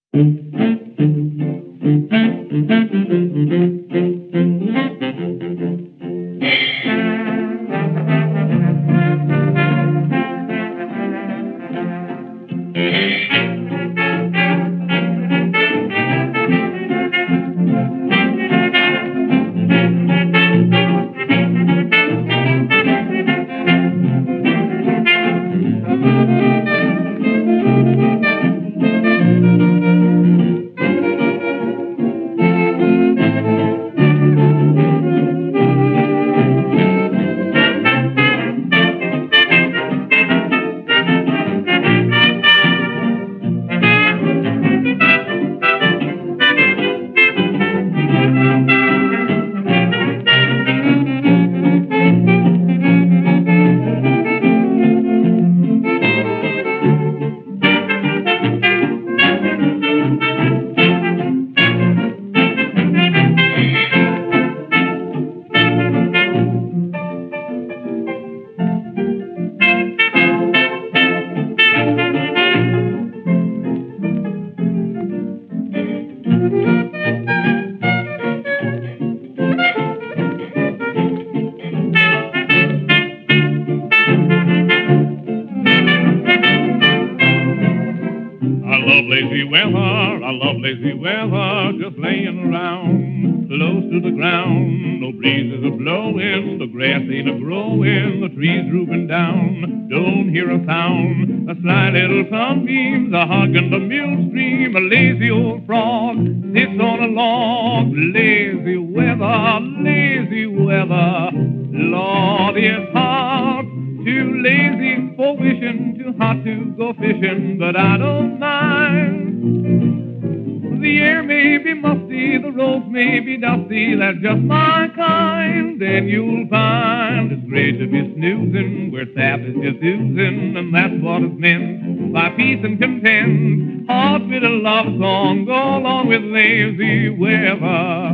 Lazy weather, I love lazy weather, just laying around, close to the ground. No breezes are blowing, the grass ain't a growing, the trees drooping down, don't hear a sound. The sly little sunbeams are hugging the mill stream. A lazy old frog sits on a log. Lazy weather, Lord, it's hard. Too lazy for wishing, too hot to go fishing, but I don't mind. The air may be musty, the roads may be dusty, that's just my kind. Then you'll find it's great to be snoozing where sap is just oozing, and that's what is meant by peace and content. Heart with a love song, go along with lazy weather.